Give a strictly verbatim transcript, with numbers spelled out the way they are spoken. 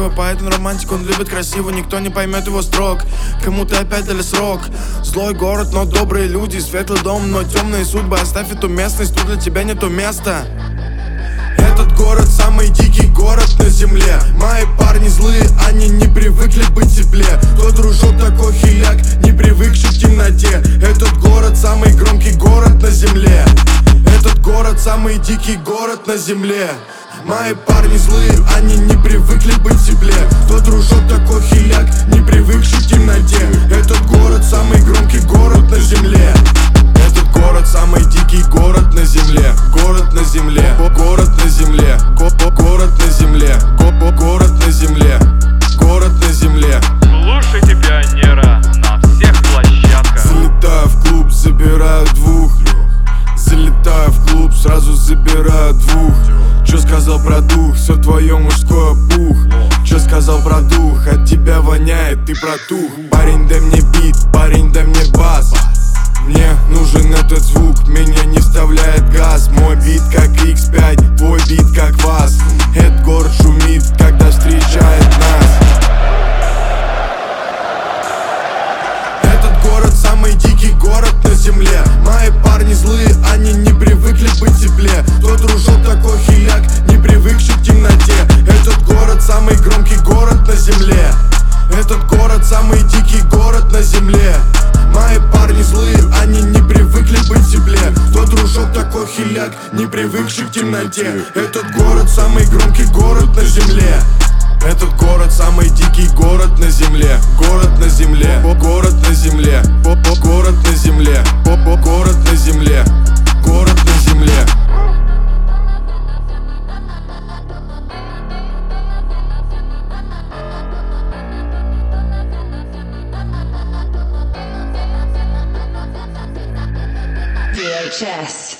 красиво. Поэт, он романтик, он любит красиво. Никто не поймет его строк. Кому-то опять дали срок. Злой город, но добрые люди. Светлый дом, но темные судьбы. Оставь эту местность, тут для тебя не то место. Этот город самый дикий город на земле. Мои парни злые, они не привыкли быть в тепле. Тот дружок такой хиляк, не привыкший к темноте. Этот город самый громкий город на земле. Этот город самый дикий город на земле. Мои парни злые, они не привыкли быть в тепле. Тот дружок такой хиляк, не привыкший к темноте. Этот город самый громкий город на земле. Этот город самый дикий город на земле. Город на земле, город на земле, город на земле, город на земле, город на земле. Слушайте Пионера на всех площадках. Залетаю в клуб, забираю двух. Залетаю в клуб, сразу забираю двух. Чё сказал про дух, все твое мужское пух. Чё сказал про дух, от тебя воняет, ты протух. Парень, дай мне бит, парень, дай мне бас. Мне нужен этот звук, меня не вставляет газ. Мой бит как икс пять, твой бит как вас. Этот город шумит, когда встречает нас. Этот город самый дикий город на земле. Мои парни злые, они не привыкли быть в тепле. Тот дружок такой хиляк, не привыкший к темноте. Этот город самый громкий город на земле. Этот город самый дикий город на земле. Мои парни злые, они не привыкли быть в тепле. Тот дружок такой хиляк, не привыкший к темноте. Этот город самый громкий город на земле. Этот город самый дикий город на земле. Город на земле, город на земле, город на земле, город на земле, город на земле. ви эйч эс